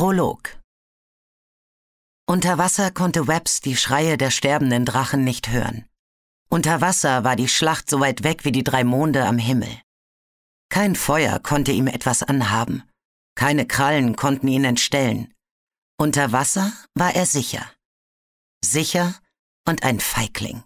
Prolog. Unter Wasser konnte Webbs die Schreie der sterbenden Drachen nicht hören. Unter Wasser war die Schlacht so weit weg wie die 3 Monde am Himmel. Kein Feuer konnte ihm etwas anhaben. Keine Krallen konnten ihn entstellen. Unter Wasser war er sicher. Sicher und ein Feigling.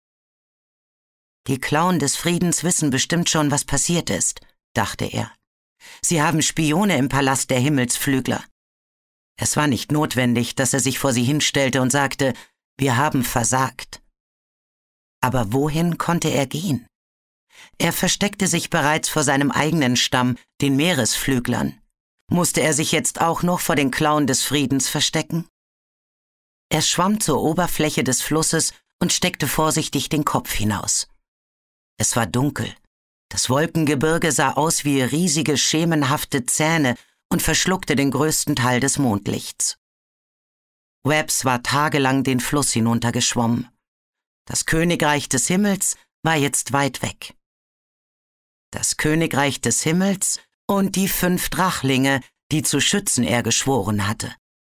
Die Klauen des Friedens wissen bestimmt schon, was passiert ist, dachte er. Sie haben Spione im Palast der Himmelsflügler. Es war nicht notwendig, dass er sich vor sie hinstellte und sagte, wir haben versagt. Aber wohin konnte er gehen? Er versteckte sich bereits vor seinem eigenen Stamm, den Meeresflüglern. Musste er sich jetzt auch noch vor den Klauen des Friedens verstecken? Er schwamm zur Oberfläche des Flusses und steckte vorsichtig den Kopf hinaus. Es war dunkel. Das Wolkengebirge sah aus wie riesige, schemenhafte Zähne und verschluckte den größten Teil des Mondlichts. Webbs war tagelang den Fluss hinuntergeschwommen. Das Königreich des Himmels war jetzt weit weg. Das Königreich des Himmels und die 5 Drachlinge, die zu schützen er geschworen hatte.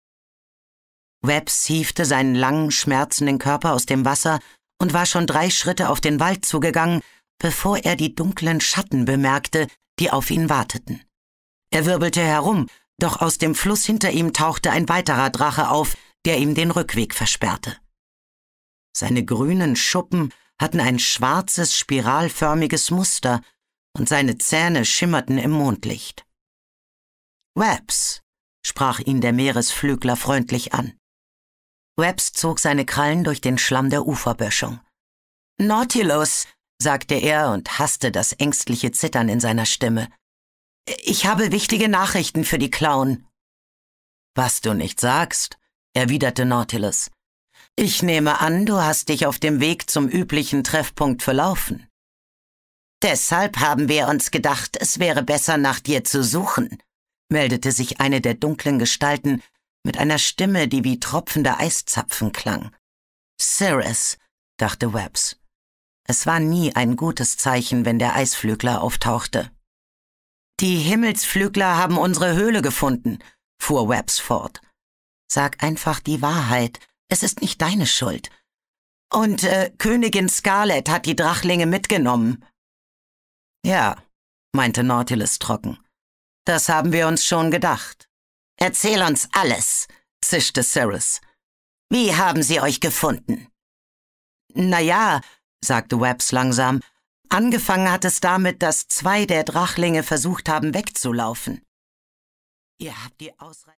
Webbs hiefte seinen langen, schmerzenden Körper aus dem Wasser und war schon 3 Schritte auf den Wald zugegangen, bevor er die dunklen Schatten bemerkte, die auf ihn warteten. Er wirbelte herum, doch aus dem Fluss hinter ihm tauchte ein weiterer Drache auf, der ihm den Rückweg versperrte. Seine grünen Schuppen hatten ein schwarzes, spiralförmiges Muster und seine Zähne schimmerten im Mondlicht. »Webbs«, sprach ihn der Meeresflügler freundlich an. Webbs zog seine Krallen durch den Schlamm der Uferböschung. »Nautilus«, sagte er und hasste das ängstliche Zittern in seiner Stimme. »Ich habe wichtige Nachrichten für die Klauen.« »Was du nicht sagst«, erwiderte Nautilus. »Ich nehme an, du hast dich auf dem Weg zum üblichen Treffpunkt verlaufen. Deshalb haben wir uns gedacht, es wäre besser, nach dir zu suchen«, meldete sich eine der dunklen Gestalten mit einer Stimme, die wie tropfende Eiszapfen klang. »Cirrus«, dachte Webbs. Es war nie ein gutes Zeichen, wenn der Eisflügler auftauchte. »Die Himmelsflügler haben unsere Höhle gefunden«, fuhr Webbs fort. »Sag einfach die Wahrheit, es ist nicht deine Schuld. Und Königin Scarlet hat die Drachlinge mitgenommen.« »Ja«, meinte Nautilus trocken. »Das haben wir uns schon gedacht.« »Erzähl uns alles«, zischte Cirrus. »Wie haben sie euch gefunden?« »Na ja«, sagte Webbs langsam, »angefangen hat es damit, dass 2 der Drachlinge versucht haben, wegzulaufen.« »Ihr habt die Ausreise